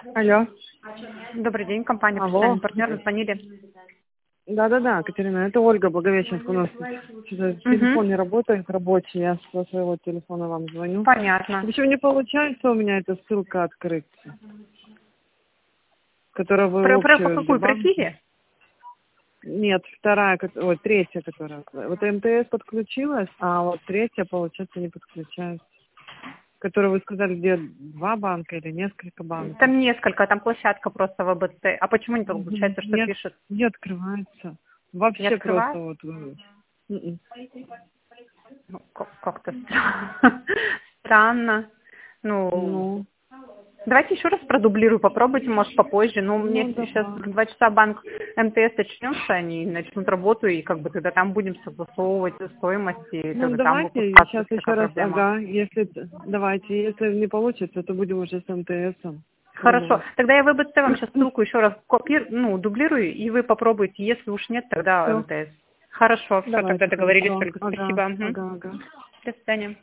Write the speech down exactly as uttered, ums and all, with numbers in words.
Алло. Добрый день, компания Алло. «Профессиональный партнер», вы звонили. Да-да-да, Катерина, это Ольга Благовещенск у нас. Что-то телефон не работает рабочий, я со своего телефона вам звоню. Понятно. Почему не получается у меня эта ссылка открыть, которая вы Про, про общую в какую? Про Сбербанке? Киви? Нет, вторая, ко- ой, третья, которая. Вот МТС подключилась, а вот третья, получается, не подключается. Которую вы сказали, где два банка или несколько банков. Там несколько, там площадка просто в ВБЦ. А почему не Мгм. получается, что Нет, пишет? не открывается. Не Вообще просто открывает? вот. э, м-м. Ну, как- как-то стра- странно. Ну, Ну, давайте еще раз продублирую, попробуйте, может, попозже. Ну, у меня ну сейчас давай. в два часа банк МТС очнется, они начнут работу, и как бы тогда там будем согласовывать стоимость, и Ну тогда там давайте выпускаться, сейчас если еще такая раз, проблема. ага, если т- давайте, если не получится, то будем уже с МТСом Хорошо. пробовать. Тогда я в ВБЦ вам сейчас ссылку еще раз копирую, ну, дублирую, и вы попробуйте. Если уж нет, тогда Все, МТС. Хорошо, все, тогда давайте, договорились, хорошо. Ольга. Ага, Спасибо. Мгм. ага, ага. До свидания.